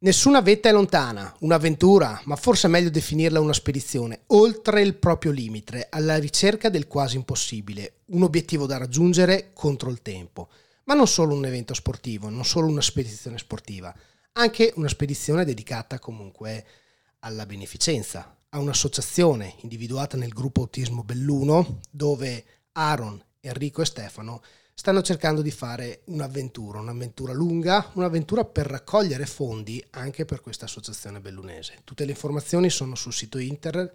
Nessuna vetta è lontana, un'avventura, ma forse è meglio definirla una spedizione, oltre il proprio limite, alla ricerca del quasi impossibile, un obiettivo da raggiungere contro il tempo. Ma non solo un evento sportivo, non solo una spedizione sportiva, anche una spedizione dedicata comunque alla beneficenza, a un'associazione individuata nel gruppo Autismo Belluno, dove Aaron, Enrico e Stefano stanno cercando di fare un'avventura lunga, un'avventura per raccogliere fondi anche per questa associazione bellunese. Tutte le informazioni sono sul sito internet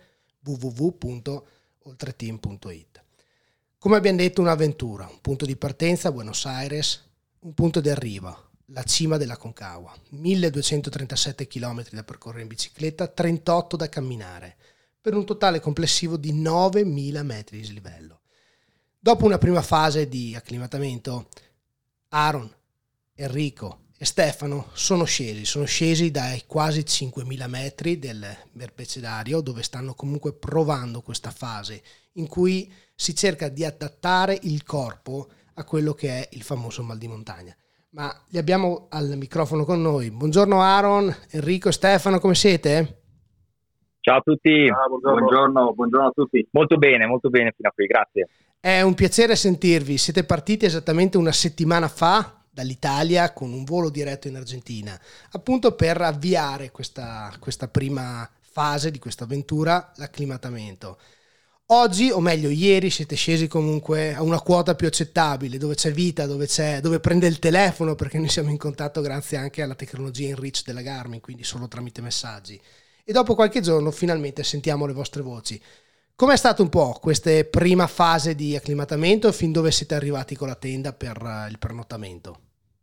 www.oltreteam.it. Come abbiamo detto, un'avventura, un punto di partenza Buenos Aires, un punto di arrivo, la cima della Concagua, 1237 km da percorrere in bicicletta, 38 da camminare, per un totale complessivo di 9000 metri di dislivello. Dopo una prima fase di acclimatamento, Aaron, Enrico e Stefano sono scesi dai quasi 5.000 metri del Merpecedario, dove stanno comunque provando questa fase in cui si cerca di adattare il corpo a quello che è il famoso mal di montagna. Ma li abbiamo al microfono con noi. Buongiorno Aaron, Enrico e Stefano, come siete? Ciao a tutti. Buongiorno a tutti. Molto bene fino a qui, grazie. È un piacere sentirvi. Siete partiti esattamente una settimana fa dall'Italia con un volo diretto in Argentina, appunto per avviare questa prima fase di questa avventura, l'acclimatamento. Oggi, o meglio ieri, siete scesi comunque a una quota più accettabile, dove c'è vita, dove prende il telefono, perché noi siamo in contatto grazie anche alla tecnologia InReach della Garmin, quindi solo tramite messaggi. E dopo qualche giorno finalmente sentiamo le vostre voci. Com'è stata un po' questa prima fase di acclimatamento e fin dove siete arrivati con la tenda per il pernottamento?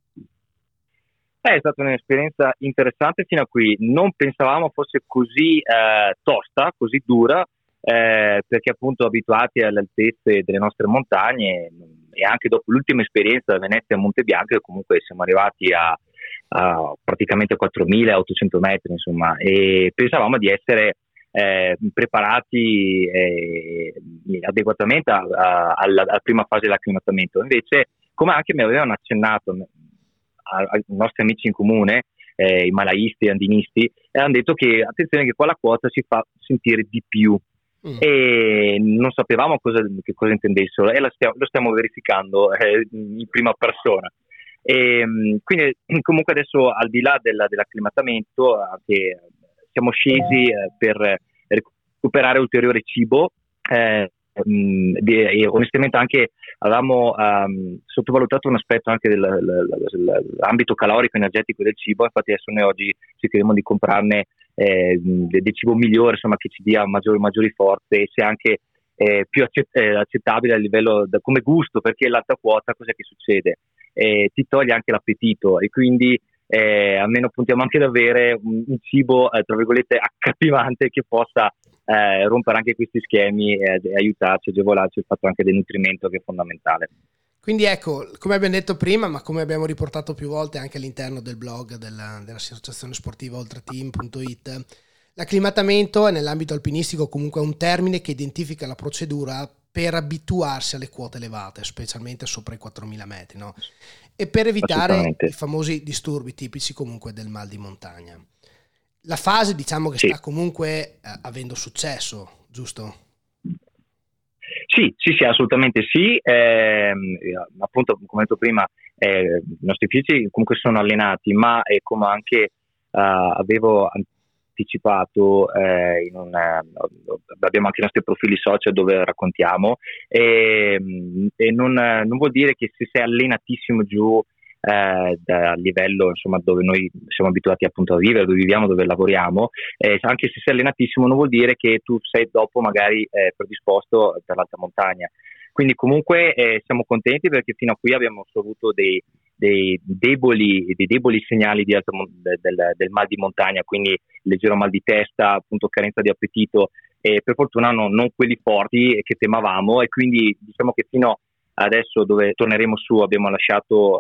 È stata un'esperienza interessante fino a qui. Non pensavamo fosse così tosta, così dura, perché appunto abituati alle altezze delle nostre montagne e anche dopo l'ultima esperienza da Venezia a Monte Bianco, comunque siamo arrivati a praticamente 4.800 metri, insomma, e pensavamo di essere preparati adeguatamente alla prima fase dell'acclimatamento. Invece, come anche mi avevano accennato ai nostri amici in comune, i malaisti e andinisti, hanno detto che attenzione, che qua la quota si fa sentire di più. E non sapevamo che cosa intendessero, e lo stiamo verificando in prima persona. E quindi comunque adesso, al di là dell'acclimatamento, che siamo scesi per recuperare ulteriore cibo, e onestamente anche avevamo sottovalutato un aspetto anche dell'ambito calorico energetico del cibo. Infatti adesso noi oggi cercheremo di comprarne del cibo migliore, insomma, che ci dia maggiori forze e sia anche più accettabile a livello come gusto, perché l'alta quota cos'è che succede? Ti toglie anche l'appetito, e quindi almeno puntiamo anche ad avere un cibo tra virgolette accattivante, che possa rompere anche questi schemi e aiutarci, agevolarci il fatto anche del nutrimento, che è fondamentale. Quindi ecco, come abbiamo detto prima, ma come abbiamo riportato più volte anche all'interno del blog dell'associazione sportiva oltreteam.it, l'acclimatamento è nell'ambito alpinistico comunque un termine che identifica la procedura per abituarsi alle quote elevate, specialmente sopra i 4.000 metri, no? E per evitare i famosi disturbi tipici comunque del mal di montagna. La fase, diciamo che sta comunque avendo successo, giusto? Sì, assolutamente sì. Appunto, come ho detto prima, i nostri figli comunque sono allenati, ma come anche avevo anticipato, abbiamo anche i nostri profili social dove raccontiamo, e non vuol dire che se sei allenatissimo giù dal livello, insomma, dove noi siamo abituati appunto a vivere, dove viviamo, dove lavoriamo, anche se sei allenatissimo non vuol dire che tu sei dopo magari predisposto per l'alta montagna. Quindi comunque siamo contenti, perché fino a qui abbiamo solo avuto dei deboli segnali del mal di montagna, quindi leggero mal di testa, appunto carenza di appetito, e per fortuna non quelli forti che temavamo, e quindi diciamo che fino adesso, dove torneremo su, abbiamo lasciato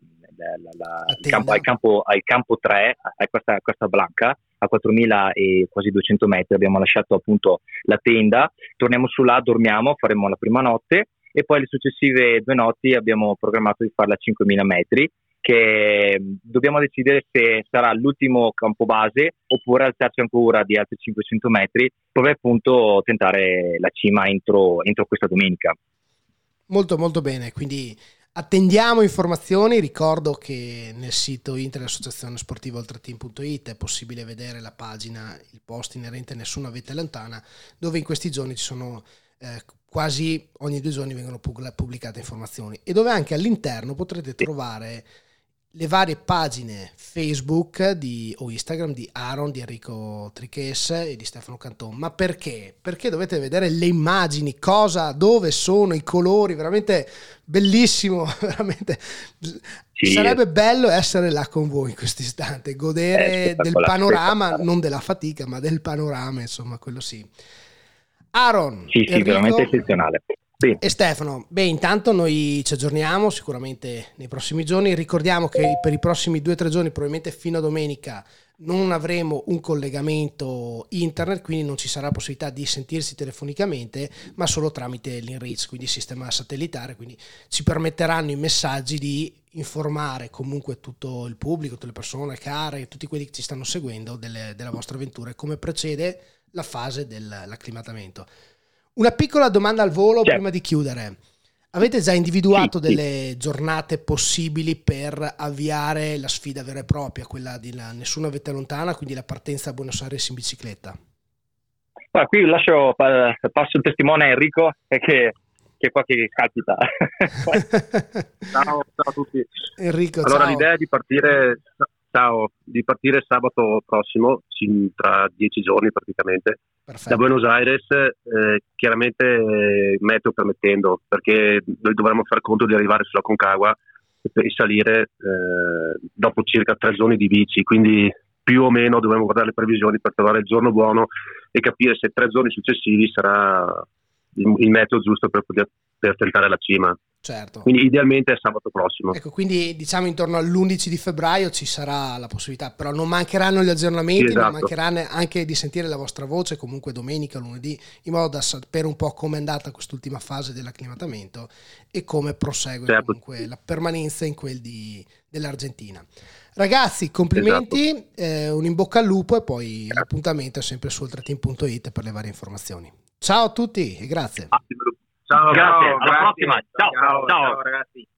al campo 3, a questa Blanca, a 4.000 e quasi 200 metri, abbiamo lasciato appunto la tenda. Torniamo su là, dormiamo, faremo la prima notte, e poi le successive 2 notti abbiamo programmato di farla a 5.000 metri, che dobbiamo decidere se sarà l'ultimo campo base oppure alzarci ancora di altri 500 metri per appunto tentare la cima entro questa domenica. Molto molto bene, quindi attendiamo informazioni. Ricordo che nel sito internet dell'Associazione Sportiva Oltreteam.it è possibile vedere la pagina, il post inerente a Nessuna Vetta Lontana, dove in questi giorni ci sono quasi ogni 2 giorni vengono pubblicate informazioni, e dove anche all'interno potrete trovare le varie pagine Facebook o Instagram di Aaron, di Enrico Triches e di Stefano Canton. Ma perché? Perché dovete vedere le immagini, dove sono i colori, veramente bellissimo, veramente. Sì. Sarebbe bello essere là con voi in questo istante, godere del panorama, non della fatica, ma del panorama, insomma, quello sì. Aaron, sì, Enrico, veramente eccezionale. Sì. E Stefano, intanto noi ci aggiorniamo sicuramente nei prossimi giorni. Ricordiamo che per i prossimi 2 o 3 giorni, probabilmente fino a domenica, non avremo un collegamento internet, quindi non ci sarà possibilità di sentirsi telefonicamente, ma solo tramite l'InReach, quindi sistema satellitare, quindi ci permetteranno i messaggi di informare comunque tutto il pubblico, tutte le persone care, tutti quelli che ci stanno seguendo della vostra avventura e come procede la fase dell'acclimatamento. Una piccola domanda al volo prima di chiudere. Avete già individuato delle giornate possibili per avviare la sfida vera e propria, quella di Nessuna Vetta Lontana, quindi la partenza a Buenos Aires in bicicletta? Qui passo il testimone a Enrico che qua che scalpita. Ciao a tutti. Enrico, allora, ciao. L'idea è di partire sabato prossimo, tra 10 giorni praticamente. Perfetto. Da Buenos Aires, chiaramente meteo permettendo, perché noi dovremmo far conto di arrivare sulla Concagua e salire dopo circa 3 giorni di bici, quindi più o meno dovremmo guardare le previsioni per trovare il giorno buono e capire se 3 giorni successivi sarà il meteo giusto per tentare la cima. Certo. Quindi idealmente è sabato prossimo. Ecco, quindi diciamo intorno all'11 di febbraio ci sarà la possibilità, però non mancheranno gli aggiornamenti, esatto. Non mancheranno anche di sentire la vostra voce comunque domenica, lunedì, in modo da sapere un po' come è andata quest'ultima fase dell'acclimatamento e come prosegue comunque la permanenza in quel dell'Argentina. Ragazzi, complimenti, un in bocca al lupo, e poi l'appuntamento è sempre su oltreteam.it per le varie informazioni. Ciao a tutti e grazie. Ciao, grazie, alla prossima. Ciao ragazzi.